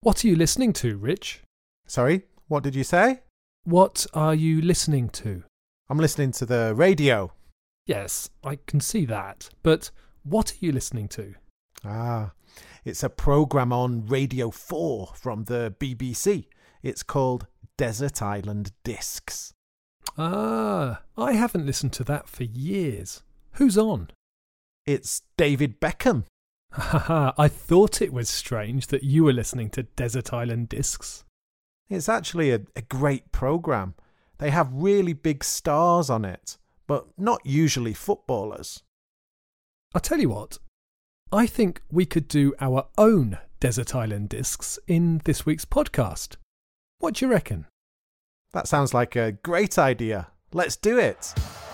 What are you listening to, Rich? Sorry, what did you say? What are you listening to? I'm listening to the radio. Yes, I can see that. But what are you listening to? It's a programme on Radio 4 from the BBC. It's called Desert Island Discs. I haven't listened to that for years. Who's on? It's David Beckham. I thought it was strange that you were listening to Desert Island Discs. It's actually a great programme. They have really big stars on it, but not usually footballers. I'll tell you what, I think we could do our own Desert Island Discs in this week's podcast. What do you reckon? That sounds like a great idea. Let's do it.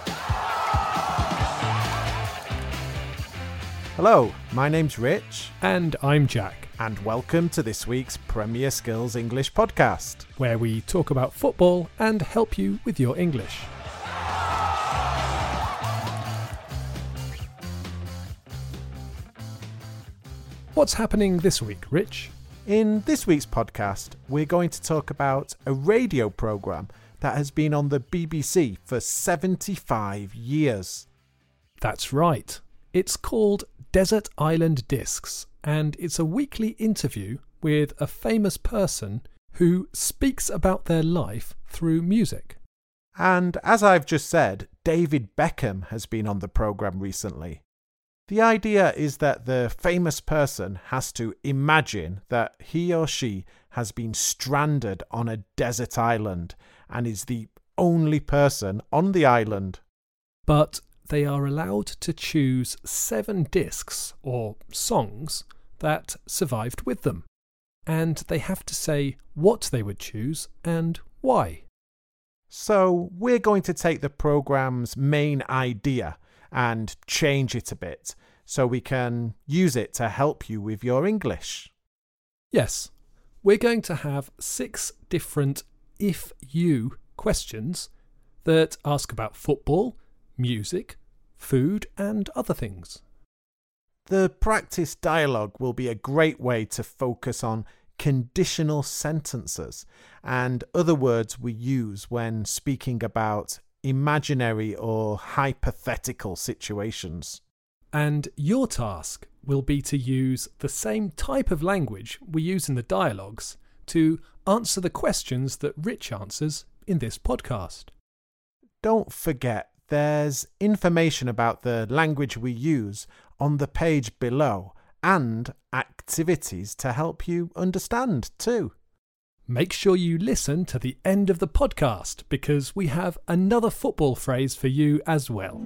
Hello, my name's Rich. And I'm Jack. And welcome to this week's Premier Skills English podcast, where we talk about football and help you with your English. What's happening this week, Rich? In this week's podcast, we're going to talk about a radio programme that has been on the BBC for 75 years. That's right. It's called Desert Island Discs, and it's a weekly interview with a famous person who speaks about their life through music. And as I've just said, David Beckham has been on the programme recently. The idea is that the famous person has to imagine that he or she has been stranded on a desert island and is the only person on the island. But they are allowed to choose 7 discs or songs that survived with them. And they have to say what they would choose and why. So we're going to take the programme's main idea and change it a bit so we can use it to help you with your English. Yes, we're going to have 6 different if-you questions that ask about football, music, food and other things. The practice dialogue will be a great way to focus on conditional sentences and other words we use when speaking about imaginary or hypothetical situations. And your task will be to use the same type of language we use in the dialogues to answer the questions that Rich answers in this podcast. Don't forget, there's information about the language we use on the page below and activities to help you understand too. Make sure you listen to the end of the podcast because we have another football phrase for you as well.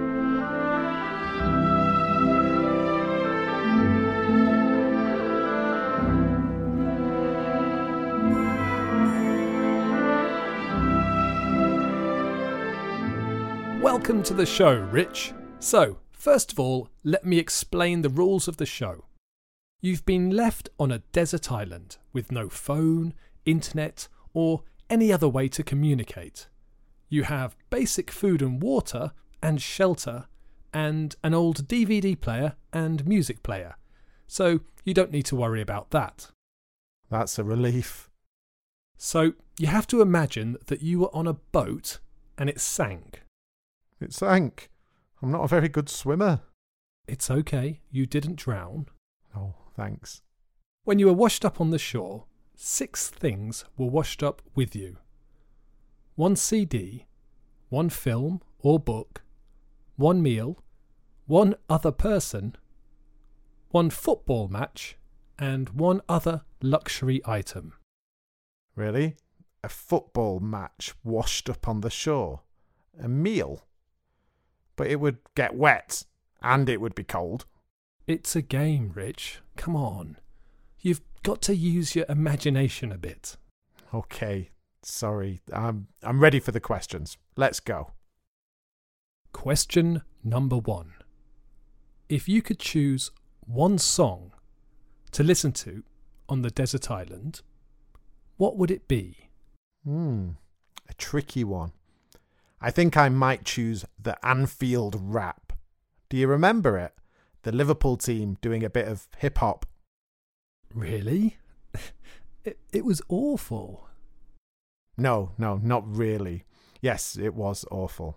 Welcome to the show, Rich. So, first of all, let me explain the rules of the show. You've been left on a desert island with no phone, internet, or any other way to communicate. You have basic food and water and shelter and an old DVD player and music player, so you don't need to worry about that. That's a relief. So, you have to imagine that you were on a boat and it sank. It sank. I'm not a very good swimmer. It's okay, you didn't drown. Oh, thanks. When you were washed up on the shore, 6 things were washed up with you. 1 CD, 1 film or book, 1 meal, 1 other person, 1 football match, and 1 other luxury item. Really? A football match washed up on the shore? A meal? But it would get wet, and it would be cold. It's a game, Rich. Come on. You've got to use your imagination a bit. Okay, sorry. I'm ready for the questions. Let's go. Question number 1. If you could choose 1 song to listen to on the desert island, what would it be? A tricky one. I think I might choose the Anfield Rap. Do you remember it? The Liverpool team doing a bit of hip-hop. Really? It was awful. No, not really. Yes, it was awful.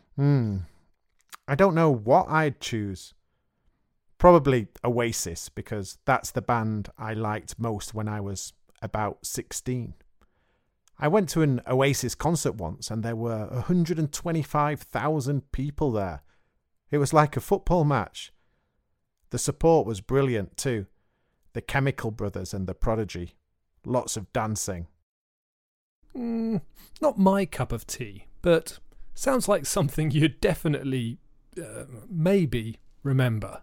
I don't know what I'd choose. Probably Oasis, because that's the band I liked most when I was about 16. I went to an Oasis concert once and there were 125,000 people there. It was like a football match. The support was brilliant too. The Chemical Brothers and The Prodigy. Lots of dancing. Not my cup of tea, but sounds like something you'd definitely, maybe, remember.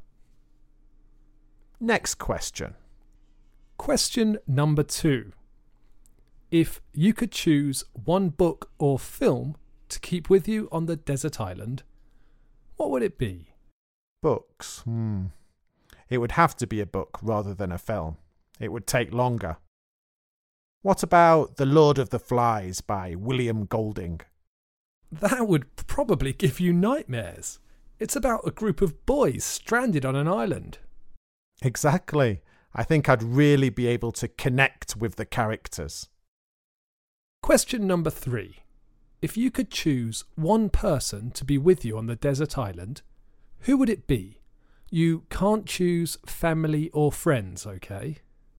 Next question. Question number 2. If you could choose one book or film to keep with you on the desert island, what would it be? Books. It would have to be a book rather than a film. It would take longer. What about The Lord of the Flies by William Golding? That would probably give you nightmares. It's about a group of boys stranded on an island. Exactly. I think I'd really be able to connect with the characters. Question number 3. If you could choose one person to be with you on the desert island, who would it be? You can't choose family or friends, okay?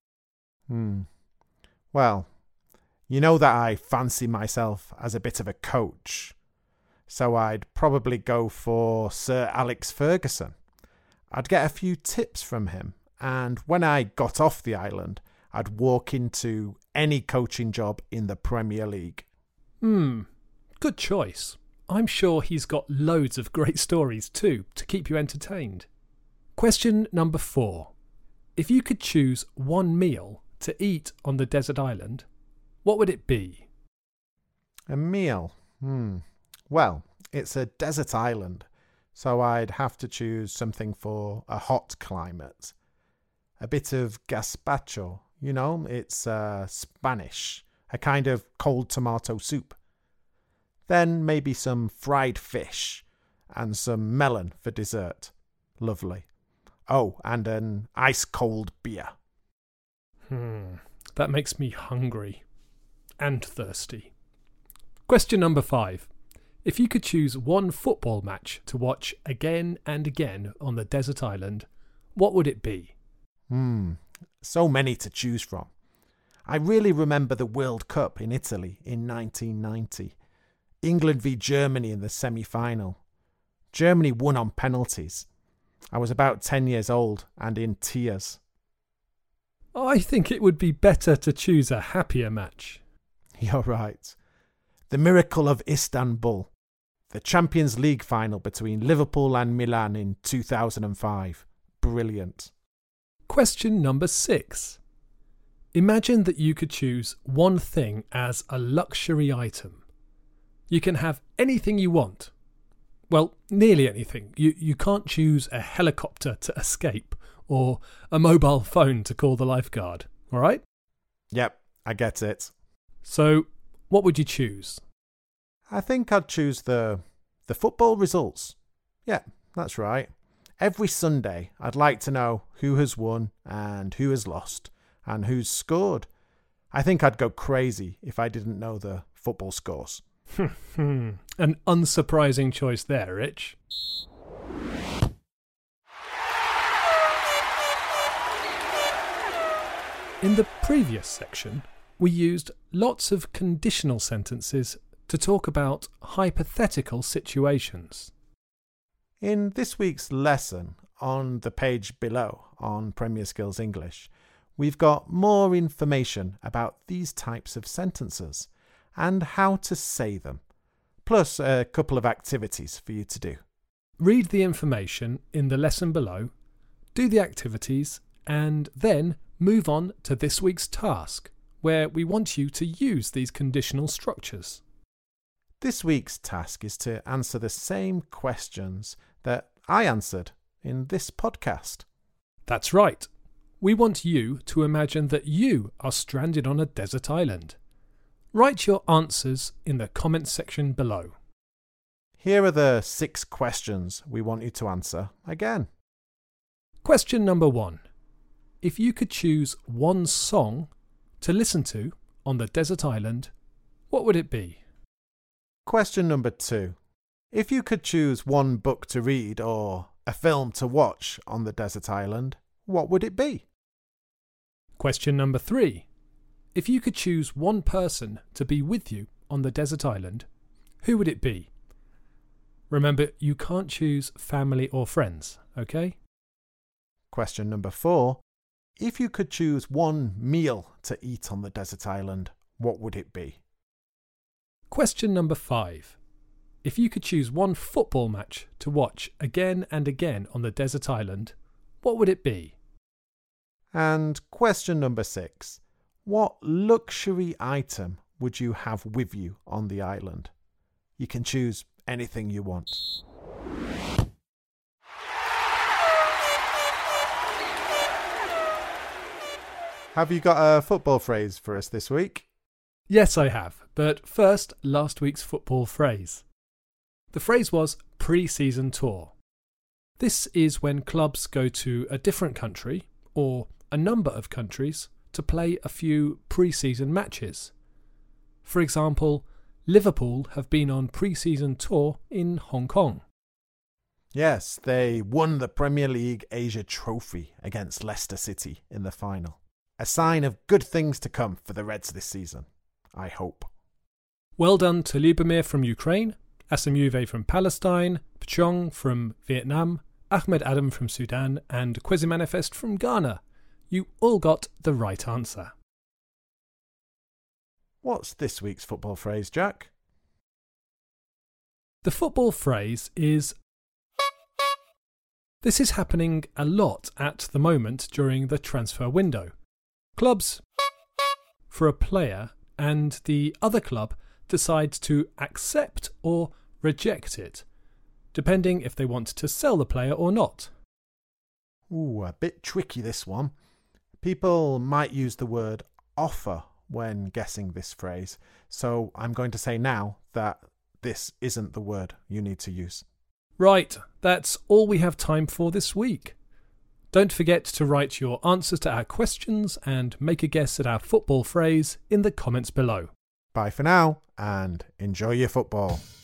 Well, you know that I fancy myself as a bit of a coach, so I'd probably go for Sir Alex Ferguson. I'd get a few tips from him, and when I got off the island, I'd walk into any coaching job in the Premier League. Good choice. I'm sure he's got loads of great stories too to keep you entertained. Question number 4. If you could choose one meal to eat on the desert island, what would it be? A meal? Well, it's a desert island, so I'd have to choose something for a hot climate. A bit of gazpacho, it's Spanish, a kind of cold tomato soup. Then maybe some fried fish and some melon for dessert. Lovely. Oh, and an ice-cold beer. That makes me hungry and thirsty. Question number 5. If you could choose one football match to watch again and again on the desert island, what would it be? So many to choose from. I really remember the World Cup in Italy in 1990. England v Germany in the semi-final. Germany won on penalties. I was about 10 years old and in tears. I think it would be better to choose a happier match. You're right. The Miracle of Istanbul. The Champions League final between Liverpool and Milan in 2005. Brilliant. Question number 6. Imagine that you could choose one thing as a luxury item. You can have anything you want. Well, nearly anything. You can't choose a helicopter to escape or a mobile phone to call the lifeguard, all right? Yep, I get it. So, what would you choose? I think I'd choose the football results. Yeah, that's right. Every Sunday, I'd like to know who has won and who has lost and who's scored. I think I'd go crazy if I didn't know the football scores. An unsurprising choice there, Rich. In the previous section, we used lots of conditional sentences to talk about hypothetical situations. In this week's lesson, on the page below on Premier Skills English, we've got more information about these types of sentences and how to say them, plus a couple of activities for you to do. Read the information in the lesson below, do the activities, and then move on to this week's task, where we want you to use these conditional structures. This week's task is to answer the same questions that I answered in this podcast. That's right. We want you to imagine that you are stranded on a desert island. Write your answers in the comments section below. Here are the 6 questions we want you to answer again. Question number 1. If you could choose one song to listen to on the desert island, what would it be? Question number 2. If you could choose one book to read or a film to watch on the desert island, what would it be? Question number 3. If you could choose one person to be with you on the desert island, who would it be? Remember, you can't choose family or friends, okay? Question number 4. If you could choose one meal to eat on the desert island, what would it be? Question number 5. If you could choose one football match to watch again and again on the desert island, what would it be? And question number 6. What luxury item would you have with you on the island? You can choose anything you want. Have you got a football phrase for us this week? Yes, I have. But first, last week's football phrase. The phrase was pre-season tour. This is when clubs go to a different country, or a number of countries, to play a few pre-season matches. For example, Liverpool have been on pre-season tour in Hong Kong. Yes, they won the Premier League Asia Trophy against Leicester City in the final. A sign of good things to come for the Reds this season, I hope. Well done to Lubomir from Ukraine, Asamuve from Palestine, Pchong from Vietnam, Ahmed Adam from Sudan, and Quasi-Manifest from Ghana. You all got the right answer. What's this week's football phrase, Jack? The football phrase is... This is happening a lot at the moment during the transfer window. Clubs for a player and the other club decides to accept or reject it, depending if they want to sell the player or not. Ooh, a bit tricky this one. People might use the word offer when guessing this phrase, so I'm going to say now that this isn't the word you need to use. Right, that's all we have time for this week. Don't forget to write your answers to our questions and make a guess at our football phrase in the comments below. Bye for now, and enjoy your football.